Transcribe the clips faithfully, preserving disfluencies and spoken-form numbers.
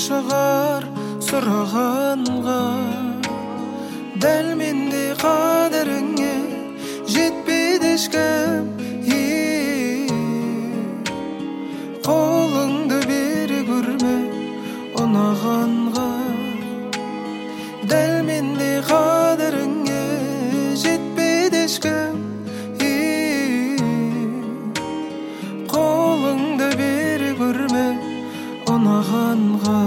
шығар сұрағанға, дәл мендей қадіріңе жетпейді ешкім. Қолыңды бере көрме ұнағанға, дәл мендей қадіріңе жетпейді ешкім. Қолыңды бере көрме ұнағанға.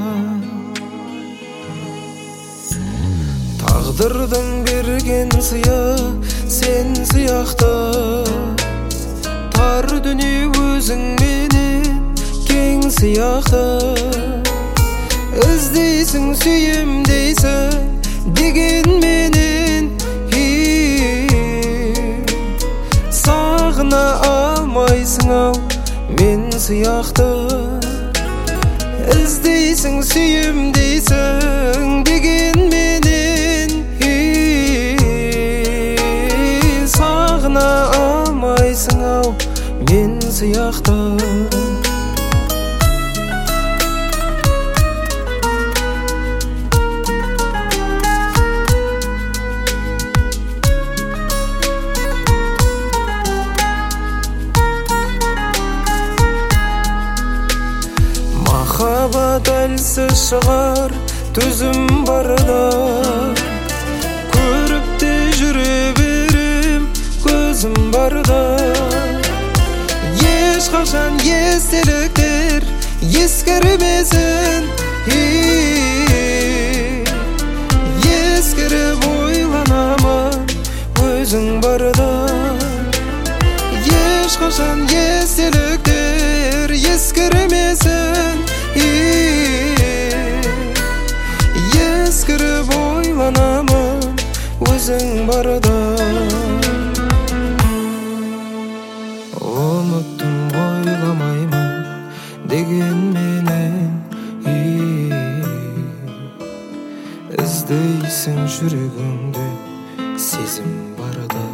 Тағдырдың берген сыйы сен сияқты, тар дүние өзіңменен кең сияқты. Іздейсің, сүйем дейсің дегенменен, сағына алмайсың ау мен сияқты. Іздейсің, сүйем дейсің дегенменен, сағына алмайсың ау мен сияқты. Махаббат әлсіз шығар төзім барда, көріп те жүре берем көзім барда. Ешқашан естеліктер ескірмесін, ескіріп ойланамын өзің барда. Ешқашан естеліктер ескірмесін, ескіріп ойланамын өзің барда. Ұмыттым, ойламаймын дегенменен, іздейсің жүрегіңде сезім барда.